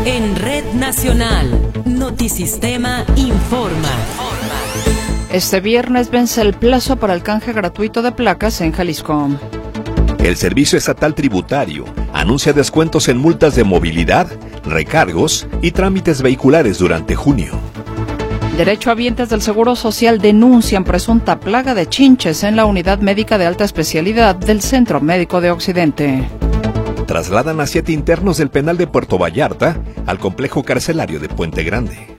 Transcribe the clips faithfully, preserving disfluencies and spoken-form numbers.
En Red Nacional, Notisistema informa. Este viernes vence el plazo para el canje gratuito de placas en Jalisco. El Servicio Estatal Tributario anuncia descuentos en multas de movilidad, recargos y trámites vehiculares durante junio. Derechohabientes del Seguro Social denuncian presunta plaga de chinches en la unidad médica de alta especialidad del Centro Médico de Occidente. Trasladan a siete internos del penal de Puerto Vallarta al complejo carcelario de Puente Grande.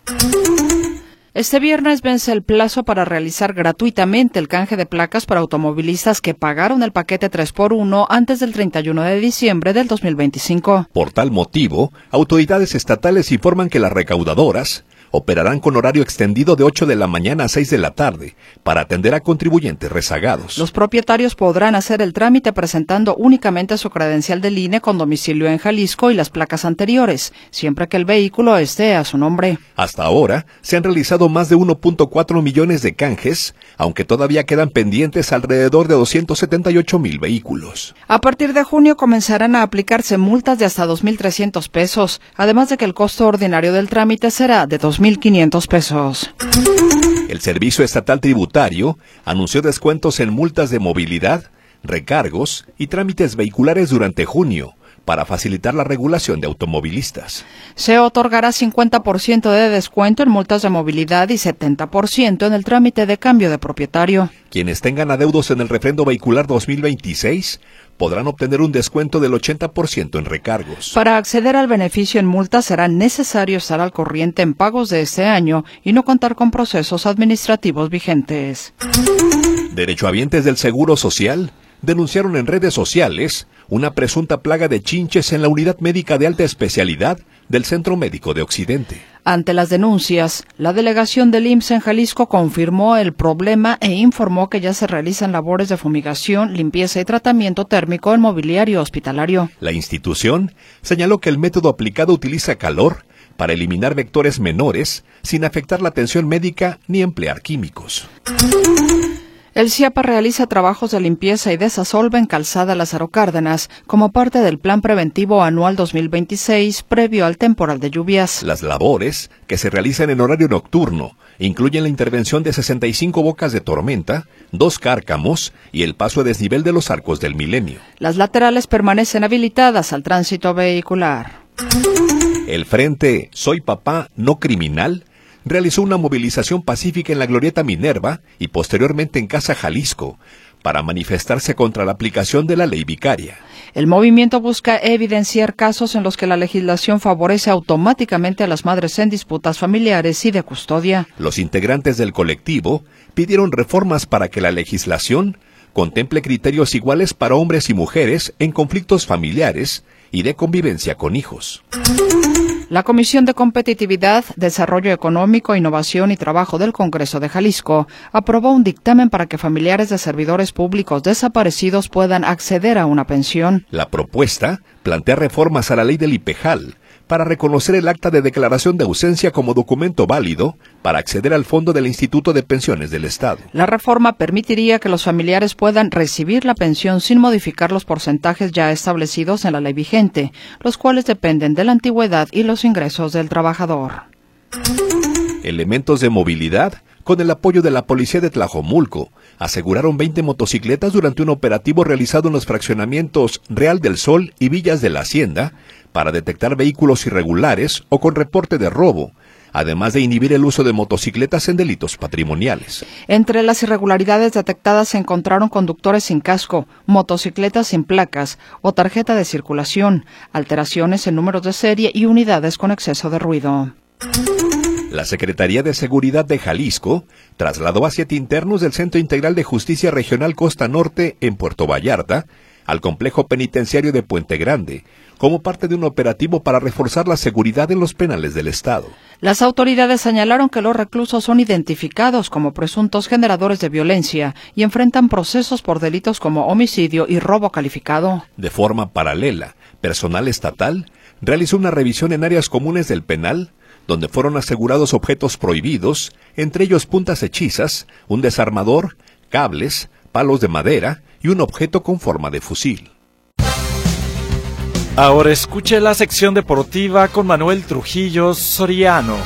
Este viernes vence el plazo para realizar gratuitamente el canje de placas para automovilistas que pagaron el paquete tres por uno antes del treinta y uno de diciembre del dos mil veinticinco. Por tal motivo, autoridades estatales informan que las recaudadoras operarán con horario extendido de ocho de la mañana a seis de la tarde para atender a contribuyentes rezagados. Los propietarios podrán hacer el trámite presentando únicamente su credencial del I N E con domicilio en Jalisco y las placas anteriores, siempre que el vehículo esté a su nombre. Hasta ahora se han realizado más de uno punto cuatro millones de canjes, aunque todavía quedan pendientes alrededor de doscientos setenta y ocho mil vehículos. A partir de junio comenzarán a aplicarse multas de hasta dos mil trescientos pesos, además de que el costo ordinario del trámite será de dos mil quinientos pesos. El Servicio Estatal Tributario anunció descuentos en multas de movilidad, recargos y trámites vehiculares durante junio para facilitar la regulación de automovilistas. Se otorgará cincuenta por ciento de descuento en multas de movilidad y setenta por ciento en el trámite de cambio de propietario. Quienes tengan adeudos en el refrendo vehicular dos mil veintiséis podrán obtener un descuento del ochenta por ciento en recargos. Para acceder al beneficio en multas será necesario estar al corriente en pagos de este año y no contar con procesos administrativos vigentes. Derechohabientes del Seguro Social denunciaron en redes sociales una presunta plaga de chinches en la unidad médica de alta especialidad del Centro Médico de Occidente. Ante las denuncias, la delegación del I M S S en Jalisco confirmó el problema e informó que ya se realizan labores de fumigación, limpieza y tratamiento térmico en mobiliario hospitalario. La institución señaló que el método aplicado utiliza calor para eliminar vectores menores sin afectar la atención médica ni emplear químicos. El CIAPA realiza trabajos de limpieza y desasolve en Calzada Lázaro Cárdenas como parte del Plan Preventivo Anual dos mil veintiséis previo al temporal de lluvias. Las labores, que se realizan en horario nocturno, incluyen la intervención de sesenta y cinco bocas de tormenta, dos cárcamos y el paso a desnivel de los arcos del Milenio. Las laterales permanecen habilitadas al tránsito vehicular. El Frente Soy Papá No Criminal realizó una movilización pacífica en la Glorieta Minerva y posteriormente en Casa Jalisco para manifestarse contra la aplicación de la ley vicaria. El movimiento busca evidenciar casos en los que la legislación favorece automáticamente a las madres en disputas familiares y de custodia. Los integrantes del colectivo pidieron reformas para que la legislación contemple criterios iguales para hombres y mujeres en conflictos familiares y de convivencia con hijos. La Comisión de Competitividad, Desarrollo Económico, Innovación y Trabajo del Congreso de Jalisco aprobó un dictamen para que familiares de servidores públicos desaparecidos puedan acceder a una pensión. La propuesta plantea reformas a la ley del IPEJAL para reconocer el acta de declaración de ausencia como documento válido para acceder al fondo del Instituto de Pensiones del Estado. La reforma permitiría que los familiares puedan recibir la pensión sin modificar los porcentajes ya establecidos en la ley vigente, los cuales dependen de la antigüedad y los ingresos del trabajador. Elementos de movilidad, con el apoyo de la Policía de Tlajomulco, aseguraron veinte motocicletas durante un operativo realizado en los fraccionamientos Real del Sol y Villas de la Hacienda para detectar vehículos irregulares o con reporte de robo, además de inhibir el uso de motocicletas en delitos patrimoniales. Entre las irregularidades detectadas se encontraron conductores sin casco, motocicletas sin placas o tarjeta de circulación, alteraciones en números de serie y unidades con exceso de ruido. La Secretaría de Seguridad de Jalisco trasladó a siete internos del Centro Integral de Justicia Regional Costa Norte en Puerto Vallarta al complejo penitenciario de Puente Grande, como parte de un operativo para reforzar la seguridad en los penales del Estado. Las autoridades señalaron que los reclusos son identificados como presuntos generadores de violencia y enfrentan procesos por delitos como homicidio y robo calificado. De forma paralela, personal estatal realizó una revisión en áreas comunes del penal, donde fueron asegurados objetos prohibidos, entre ellos puntas hechizas, un desarmador, cables, palos de madera y un objeto con forma de fusil. Ahora escuche la sección deportiva con Manuel Trujillo Soriano.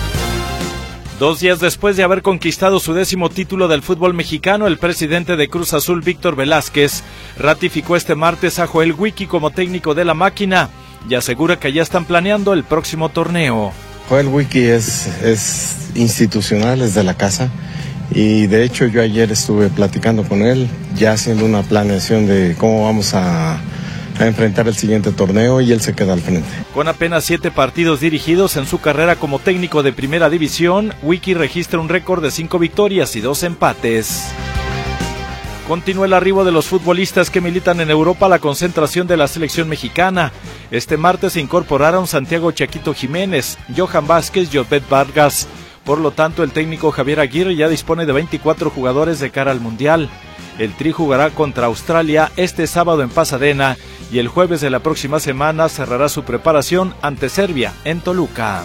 Dos días después de haber conquistado su décimo título del fútbol mexicano, el presidente de Cruz Azul, Víctor Velázquez, ratificó este martes a Joel Wiki como técnico de la máquina y asegura que ya están planeando el próximo torneo. Joel Wiki es, es institucional, es de la casa, y de hecho yo ayer estuve platicando con él, ya haciendo una planeación de cómo vamos a, a enfrentar el siguiente torneo, y él se queda al frente. Con apenas siete partidos dirigidos en su carrera como técnico de primera división, Wiki registra un récord de cinco victorias y dos empates. Continúa el arribo de los futbolistas que militan en Europa a la concentración de la selección mexicana. Este martes se incorporaron Santiago Chaquito Jiménez, Johan Vázquez y Obed Vargas. Por lo tanto, el técnico Javier Aguirre ya dispone de veinticuatro jugadores de cara al Mundial. El Tri jugará contra Australia este sábado en Pasadena y el jueves de la próxima semana cerrará su preparación ante Serbia en Toluca.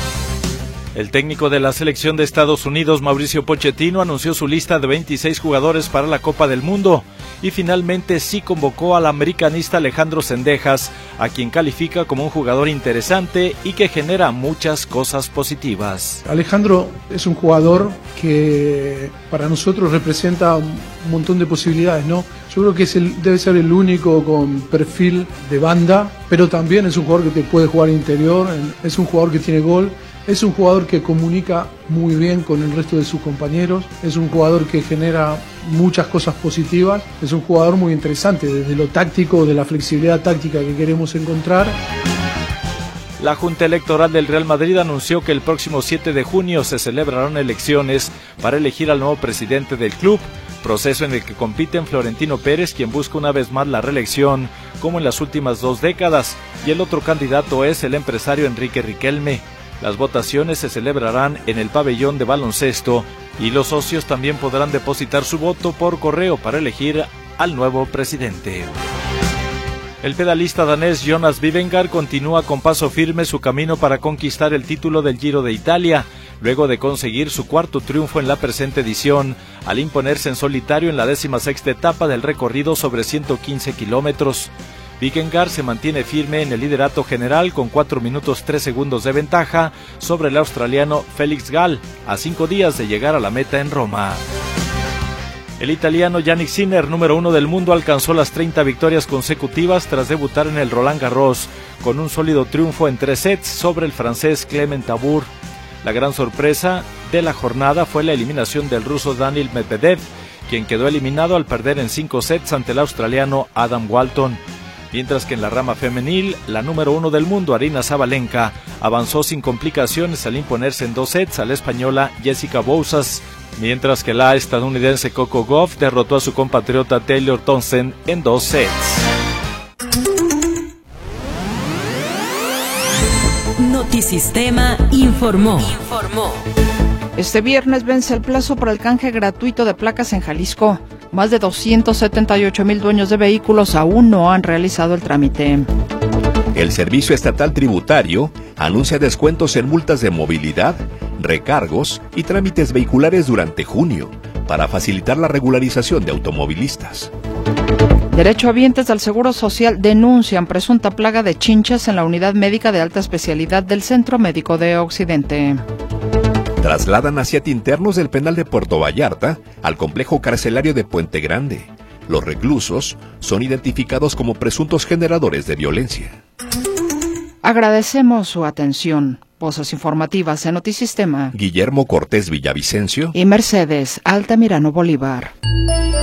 El técnico de la selección de Estados Unidos, Mauricio Pochettino, anunció su lista de veintiséis jugadores para la Copa del Mundo y finalmente sí convocó al americanista Alejandro Zendejas, a quien califica como un jugador interesante y que genera muchas cosas positivas. Alejandro es un jugador que para nosotros representa un montón de posibilidades, ¿no? Yo creo que es el, debe ser el único con perfil de banda, pero también es un jugador que te puede jugar interior, es un jugador que tiene gol. Es un jugador que comunica muy bien con el resto de sus compañeros, es un jugador que genera muchas cosas positivas, es un jugador muy interesante desde lo táctico, de la flexibilidad táctica que queremos encontrar. La Junta Electoral del Real Madrid anunció que el próximo siete de junio se celebrarán elecciones para elegir al nuevo presidente del club, proceso en el que compiten Florentino Pérez, quien busca una vez más la reelección, como en las últimas dos décadas, y el otro candidato es el empresario Enrique Riquelme. Las votaciones se celebrarán en el pabellón de baloncesto y los socios también podrán depositar su voto por correo para elegir al nuevo presidente. El pedalista danés Jonas Vingegaard continúa con paso firme su camino para conquistar el título del Giro de Italia, luego de conseguir su cuarto triunfo en la presente edición, al imponerse en solitario en la décima sexta etapa del recorrido sobre ciento quince kilómetros. Vingegaard se mantiene firme en el liderato general con cuatro minutos tres segundos de ventaja sobre el australiano Felix Gall, a cinco días de llegar a la meta en Roma. El italiano Yannick Sinner, número uno del mundo, alcanzó las treinta victorias consecutivas tras debutar en el Roland Garros, con un sólido triunfo en tres sets sobre el francés Clement Tabour. La gran sorpresa de la jornada fue la eliminación del ruso Daniil Medvedev, quien quedó eliminado al perder en cinco sets ante el australiano Adam Walton. Mientras que en la rama femenil, la número uno del mundo, Aryna Sabalenka, avanzó sin complicaciones al imponerse en dos sets a la española Jessica Bouzas, mientras que la estadounidense Coco Gauff derrotó a su compatriota Taylor Townsend en dos sets. Notisistema informó. Informó. Este viernes vence el plazo para el canje gratuito de placas en Jalisco. Más de doscientos setenta y ocho mil dueños de vehículos aún no han realizado el trámite. El Servicio Estatal Tributario anuncia descuentos en multas de movilidad, recargos y trámites vehiculares durante junio para facilitar la regularización de automovilistas. Derechohabientes del Seguro Social denuncian presunta plaga de chinches en la unidad médica de alta especialidad del Centro Médico de Occidente. Trasladan a siete internos del penal de Puerto Vallarta al complejo carcelario de Puente Grande. Los reclusos son identificados como presuntos generadores de violencia. Agradecemos su atención. Voces informativas en Notisistema. Guillermo Cortés Villavicencio y Mercedes Altamirano Bolívar.